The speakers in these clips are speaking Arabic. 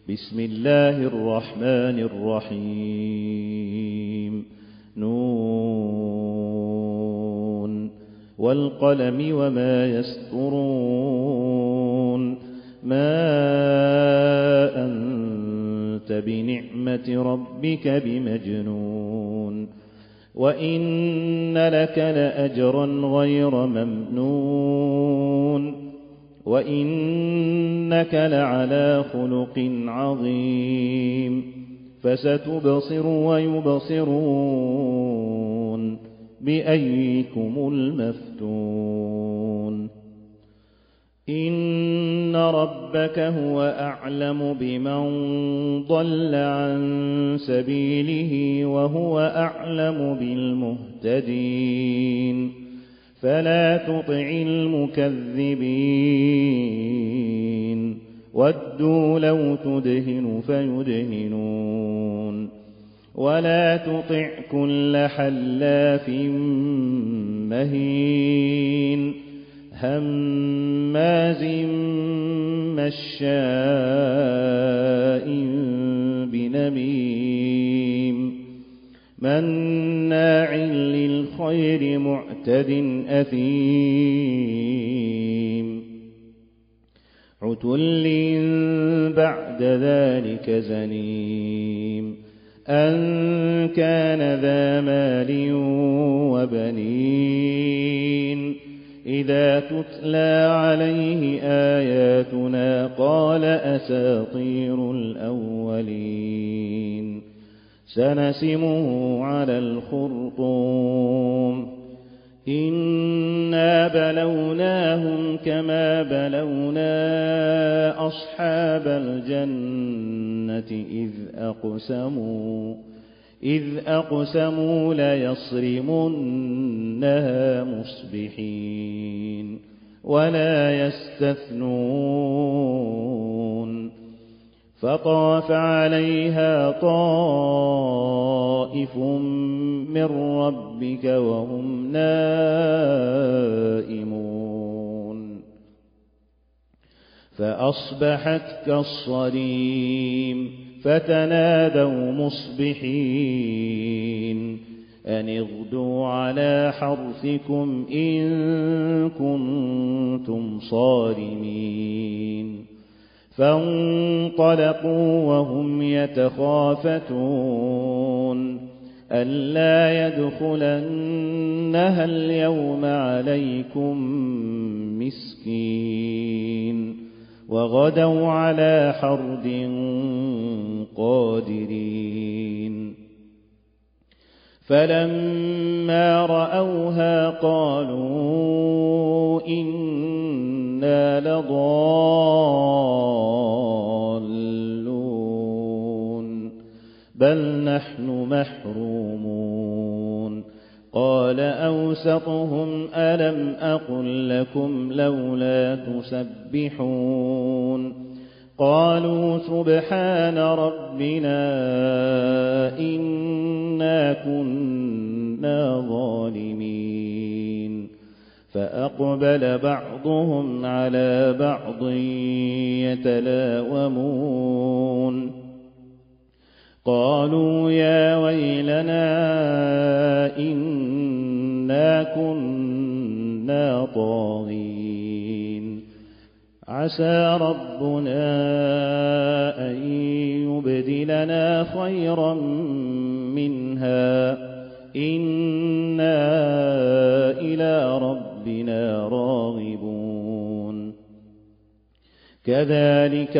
بسم الله الرحمن الرحيم نون والقلم وما يسطرون ما أنت بنعمة ربك بمجنون وإن لك لأجرا غير ممنون وإنك لعلى خلق عظيم فستبصر ويبصرون بأيكم المفتون إن ربك هو أعلم بمن ضل عن سبيله وهو أعلم بالمهتدين فلا تطع المكذبين ودوا لو تدهن فيدهنون ولا تطع كل حلاف مهين هماز مشاء بنميم مناع للخير معتد أثيم عتل بعد ذلك زنيم أن كان ذا مال وبنين إذا تتلى عليه آياتنا قال أساطير الأولين سنسمه على الخرطوم إنا بلوناهم كما بلونا أصحاب الجنة إذ أقسموا ليصرمنها مصبحين ولا يستثنون فطاف عليها طائف من ربك وهم نائمون فأصبحت كالصريم فتنادوا مصبحين أن اغدوا على حرثكم إن كنتم صارمين فانطلقوا وهم يتخافتون ألا يدخلنها اليوم عليكم مسكين وغدوا على حرد قادرين فلما رأوها قالوا إنا لضالون بل نحن محرومون قال أوسطهم ألم أقل لكم لولا تسبحون قالوا سبحان ربنا إنا كنا ظالمين فأقبل بعضهم على بعض يتلاومون قالوا يا ويلنا إنا كنا طاغين عسى ربنا أن يبدلنا خيرا منها إنا إلى ربنا راغبون كذلك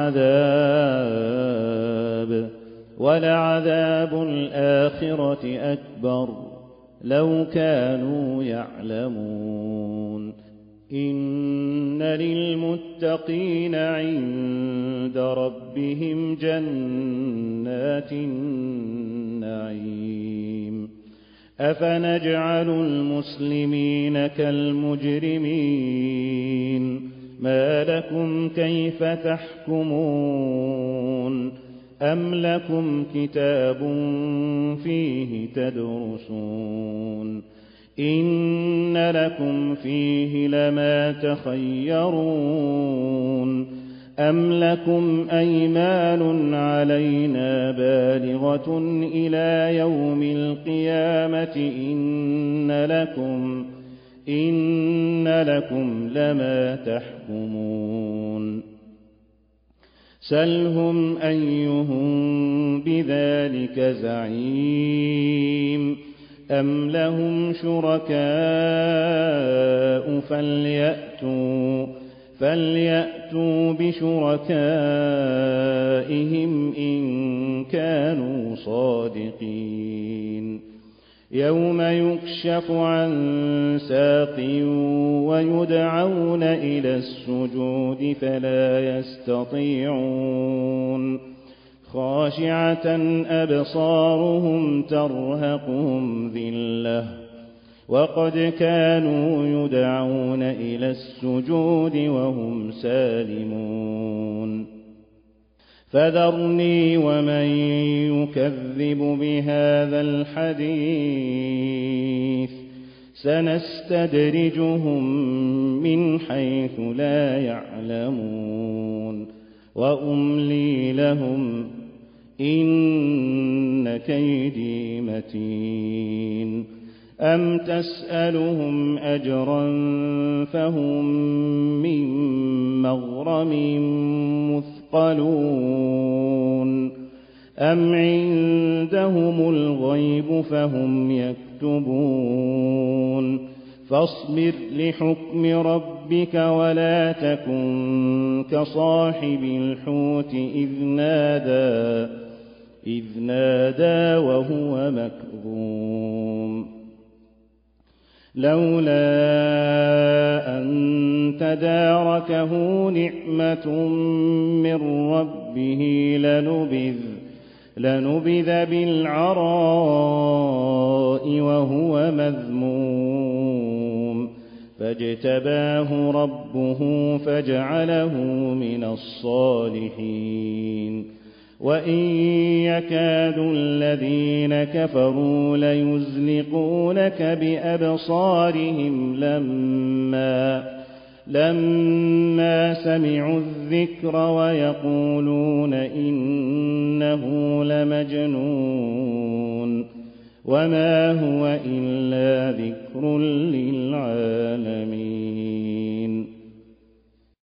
العذاب ولعذاب الآخرة أكبر لو كانوا يعلمون إن للمتقين عند ربهم جنات النعيم أفنجعل المسلمين كالمجرمين ما لكم كيف تحكمون أم لكم كتاب فيه تدرسون إن لكم فيه لما تخيرون أَمْ لَكُمْ أَيْمَانٌ عَلَيْنَا بَالِغَةٌ إِلَىٰ يَوْمِ الْقِيَامَةِ إِنَّ لَكُمْ لَمَا تَحْكُمُونَ سَلْهُمْ أَيُّهُم بِذَٰلِكَ زَعِيمٌ أَمْ لَهُمْ شُرَكَاءُ فَلْيَأْتُوا بِشُرَكَائِهِمْ إِن كَانُوا صَادِقِينَ يَوْمَ يُكْشَفُ عَن سَاقٍ وَيُدْعَوْنَ إِلَى السُّجُودِ فَلَا يَسْتَطِيعُونَ خَاشِعَةً أَبْصَارُهُمْ تَرْهَقُهُمْ ذِلَّةٌ وَقَدْ كَانُوا يُدْعَوْنَ إِلَى السُّجُودِ وَهُمْ سَالِمُونَ فَذَرْنِي وَمَن يُكَذِّبُ بِهَٰذَا الْحَدِيثِ سَنَسْتَدْرِجُهُم مِّنْ حَيْثُ لَا يَعْلَمُونَ وَأُمْلِي لَهُمْ إِنَّ كَيْدِي مَتِينٌ أَمْ تَسْأَلُهُمْ أَجْرًا فَهُم مِّن مَّغْرَمٍ مُّثْقَلُونَ أَمْ عِندَهُمُ الْغَيْبُ فَهُمْ يَكْتُبُونَ فَاصْبِرْ لِحُكْمِ رَبِّكَ وَلَا تَكُن كَصَاحِبِ الْحُوتِ إِذْ نَادَىٰ وَهُوَ مَكْظُومٌ لَّوْلَا أَن تَدَارَكَهُ نِعْمَةٌ مِّن رَّبِّهِ لَنُبِذَ بِالْعَرَاءِ وَهُوَ مَذْمُومٌ فَاجْتَبَاهُ رَبُّهُ فَجَعَلَهُ مِنَ الصَّالِحِينَ وَإِن يَكَادُ الَّذِينَ كَفَرُوا لَيُزْلِقُونَكَ بِأَبْصَارِهِمْ لَمَّا سَمِعُوا الذِّكْرَ وَيَقُولُونَ إِنَّهُ لَمَجْنُونٌ وَمَا هُوَ إِلَّا ذِكْرٌ لِّلْعَالَمِينَ